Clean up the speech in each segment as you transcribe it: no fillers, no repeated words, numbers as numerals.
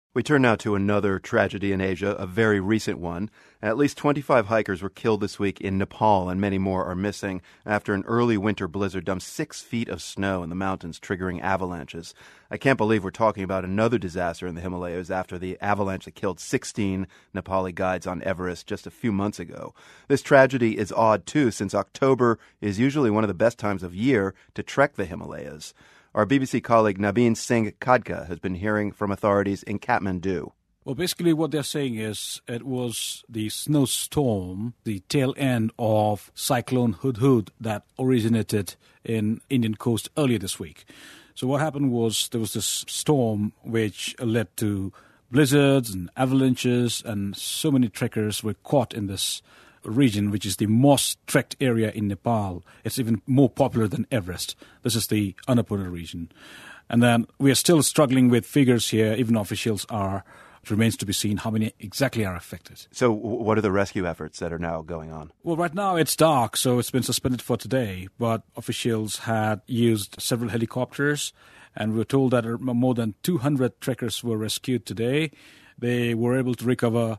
We turn now to another tragedy in Asia, a very recent one. At least 25 hikers were killed this week in Nepal, and many more are missing after an early winter blizzard dumped 6 feet of snow in the mountains, triggering avalanches. I can't believe we're talking about another disaster in the Himalayas after the avalanche that killed 16 Nepali guides on Everest just a few months ago. This tragedy is odd, too, since October is usually one of the best times of year to trek the Himalayas. Our BBC colleague Naveen Singh Khadka has been hearing from authorities in Kathmandu. Well, basically what they're saying is it was the snowstorm, the tail end of Cyclone Hudhud that originated in Indian coast earlier this week. So what happened was there was this storm which led to blizzards and avalanches, and so many trekkers were caught in this region, which is the most trekked area in Nepal. It's even more popular than Everest. This is the Annapurna region. And then we are still struggling with figures here, even officials are. It remains to be seen how many exactly are affected. So what are the rescue efforts that are now going on? Well, right now it's dark, so it's been suspended for today. But officials had used several helicopters, and we were told that more than 200 trekkers were rescued today. They were able to recover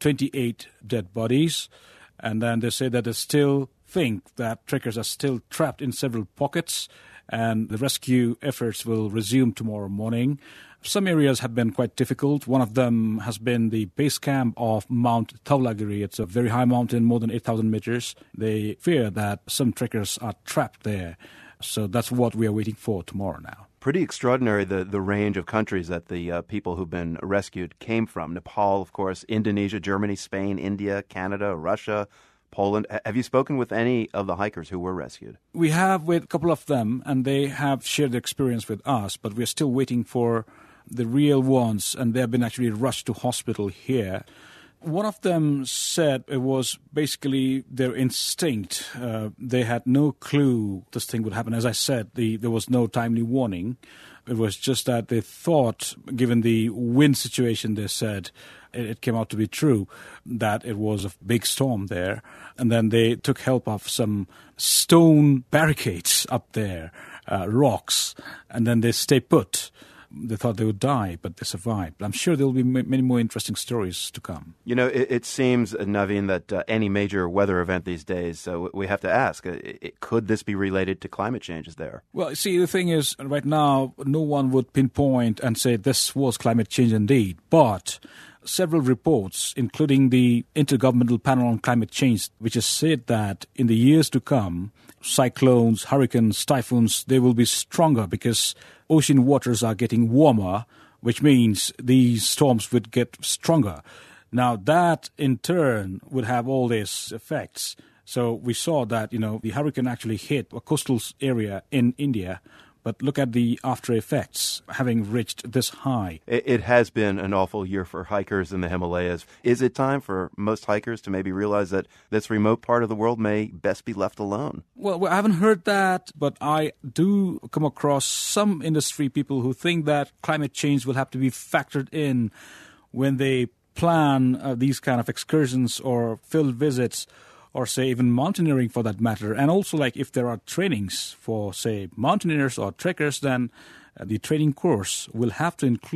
28 dead bodies. And then they say that they still think that trekkers are still trapped in several pockets, and the rescue efforts will resume tomorrow morning. Some areas have been quite difficult. One of them has been the base camp of Mount Dhaulagiri. It's a very high mountain, more than 8,000 meters. They fear that some trekkers are trapped there. So that's what we are waiting for tomorrow now. Pretty extraordinary, the range of countries that the people who've been rescued came from. Nepal, of course, Indonesia, Germany, Spain, India, Canada, Russia, Poland. Have you spoken with any of the hikers who were rescued? We have with a couple of them, and they have shared their experience with us, but we're still waiting for the real ones, and they have been actually rushed to hospital here. One of them said it was basically their instinct. They had no clue this thing would happen. As I said, there was no timely warning. It was just that they thought, given the wind situation, they said, it came out to be true, that it was a big storm there. And then they took help of some stone barricades up there, rocks, and then they stay put. They thought they would die, but they survived. I'm sure there will be many more interesting stories to come. You know, it seems, Naveen, that any major weather event these days, we have to ask, could this be related to climate changes there? Well, see, the thing is, right now, no one would pinpoint and say this was climate change indeed. But several reports, including the Intergovernmental Panel on Climate Change, which has said that in the years to come, cyclones, hurricanes, typhoons, they will be stronger because ocean waters are getting warmer, which means these storms would get stronger. Now, that in turn would have all these effects. So we saw that, the hurricane actually hit a coastal area in India. But look at the after effects, having reached this high. It has been an awful year for hikers in the Himalayas. Is it time for most hikers to maybe realize that this remote part of the world may best be left alone? Well, I haven't heard that, but I do come across some industry people who think that climate change will have to be factored in when they plan these kind of excursions or field visits, or say even mountaineering for that matter. And also, like, if there are trainings for, say, mountaineers or trekkers, then the training course will have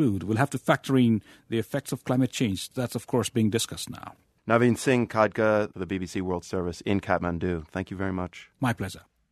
to factor in the effects of climate change. That's, of course, being discussed now. Naveen Singh Khadka, the BBC World Service in Kathmandu. Thank you very much. My pleasure.